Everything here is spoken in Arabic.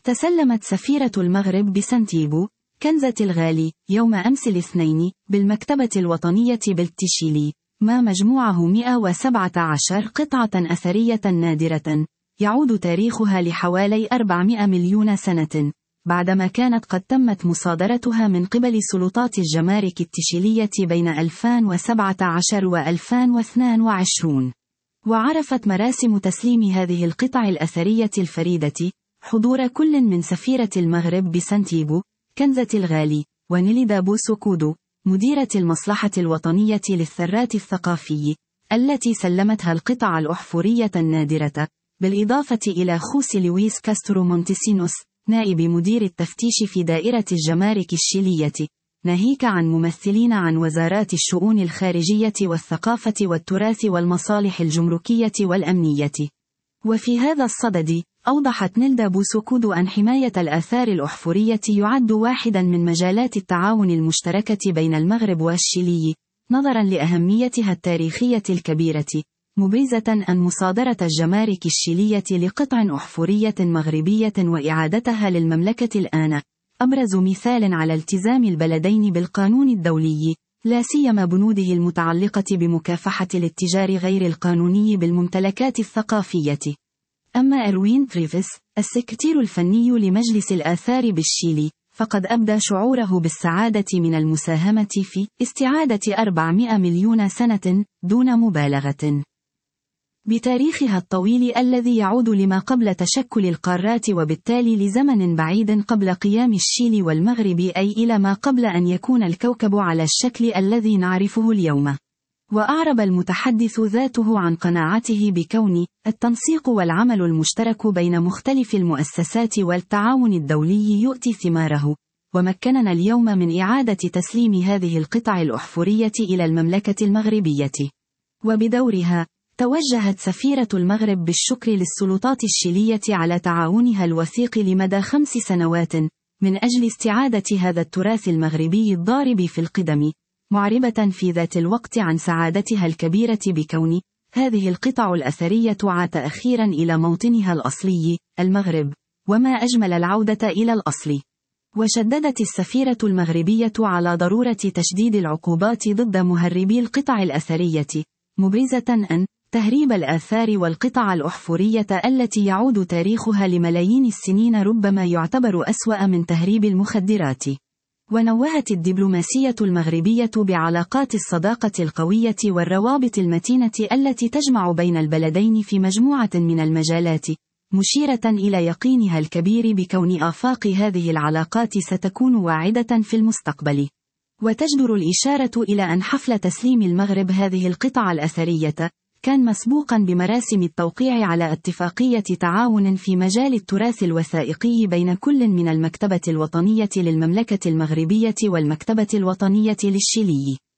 تسلمت سفيرة المغرب بسانتياغو كنزة الغالي يوم أمس الاثنين بالمكتبة الوطنية بالتشيلي ما مجموعه 117 قطعة أثرية نادرة يعود تاريخها لحوالي 400 مليون سنة، بعدما كانت قد تمت مصادرتها من قبل سلطات الجمارك التشيلية بين 2017 و 2022. وعرفت مراسم تسليم هذه القطع الأثرية الفريدة حضور كل من سفيرة المغرب بسانتياغو كنزة الغالي ونيلدا بوسوكودو مديرة المصلحة الوطنية للثراث الثقافي التي سلمتها القطع الأحفورية النادرة، بالإضافة إلى خوسي لويس كاسترو مونتيسينوس نائب مدير التفتيش في دائرة الجمارك الشيلية، ناهيك عن ممثلين عن وزارات الشؤون الخارجية والثقافة والتراث والمصالح الجمركية والأمنية. وفي هذا الصدد، أوضحت نيلدا بوسوكودو أن حماية الآثار الأحفورية يعد واحدا من مجالات التعاون المشتركة بين المغرب والشيلي، نظرا لأهميتها التاريخية الكبيرة، مبرزة أن مصادرة الجمارك الشيلية لقطع أحفورية مغربية وإعادتها للمملكة الآن أبرز مثال على التزام البلدين بالقانون الدولي، لا سيما بنوده المتعلقة بمكافحة الاتجار غير القانوني بالممتلكات الثقافية. أما إروين تريفيس، السكرتير الفني لمجلس الآثار بالشيلي، فقد أبدى شعوره بالسعادة من المساهمة في استعادة 400 مليون سنة دون مبالغة بتاريخها الطويل الذي يعود لما قبل تشكل القارات، وبالتالي لزمن بعيد قبل قيام الشيلي والمغرب، أي إلى ما قبل أن يكون الكوكب على الشكل الذي نعرفه اليوم. وأعرب المتحدث ذاته عن قناعته بكون التنسيق والعمل المشترك بين مختلف المؤسسات والتعاون الدولي يؤتي ثماره، ومكننا اليوم من إعادة تسليم هذه القطع الأحفورية إلى المملكة المغربية. وبدورها، توجهت سفيرة المغرب بالشكر للسلطات الشيلية على تعاونها الوثيق لمدى 5 سنوات من أجل استعادة هذا التراث المغربي الضارب في القدم، معربة في ذات الوقت عن سعادتها الكبيرة بكون هذه القطع الأثرية عادت أخيرا إلى موطنها الأصلي، المغرب، وما أجمل العودة إلى الأصل. وشددت السفيرة المغربية على ضرورة تشديد العقوبات ضد مهربي القطع الأثرية، مبرزة أن تهريب الآثار والقطع الأحفورية التي يعود تاريخها لملايين السنين ربما يعتبر أسوأ من تهريب المخدرات. ونوهت الدبلوماسية المغربية بعلاقات الصداقة القوية والروابط المتينة التي تجمع بين البلدين في مجموعة من المجالات، مشيرة إلى يقينها الكبير بكون آفاق هذه العلاقات ستكون واعدة في المستقبل. وتجدر الإشارة إلى أن حفل تسليم المغرب هذه القطع الأثرية كان مسبوقا بمراسم التوقيع على اتفاقية تعاون في مجال التراث الوثائقي بين كل من المكتبة الوطنية للمملكة المغربية والمكتبة الوطنية للشيلي.